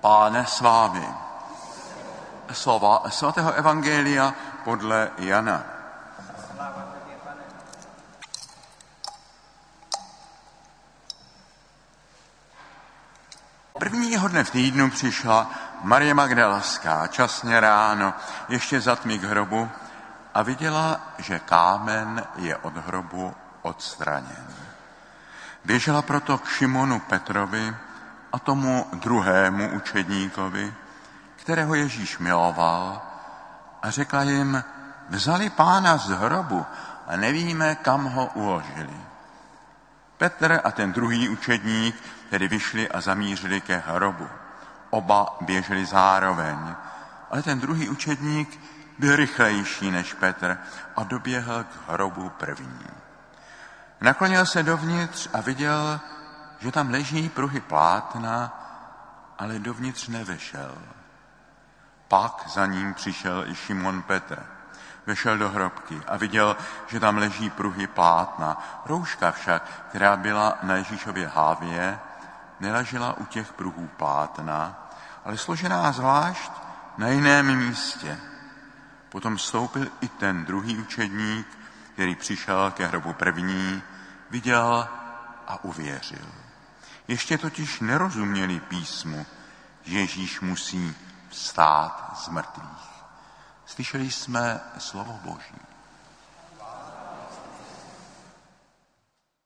Páne s vámi. Slova svatého evangelia podle Jana. Prvního dne v týdnu přišla Marie Magdalaská časně ráno, ještě za tmy k hrobu, a viděla, že kámen je od hrobu odstraněn. Běžela proto k Šimonu Petrovi a tomu druhému učedníkovi, kterého Ježíš miloval, a řekla jim: vzali Pána z hrobu a nevíme, kam ho uložili. Petr a ten druhý učedník tedy vyšli a zamířili ke hrobu. Oba běželi zároveň, ale ten druhý učedník byl rychlejší než Petr a doběhl k hrobu první. Naklonil se dovnitř a viděl, že tam leží pruhy plátna, ale dovnitř nevešel. Pak za ním přišel i Šimon Petr. Vešel do hrobky a viděl, že tam leží pruhy plátna. Rouška však, která byla na Ježíšově hlavě, neležela u těch pruhů plátna, ale složená zvlášť na jiném místě. Potom vstoupil i ten druhý učedník, který přišel ke hrobu první, viděl a uvěřil. Ještě totiž nerozuměli písmu, že Ježíš musí vstát z mrtvých. Slyšeli jsme slovo Boží.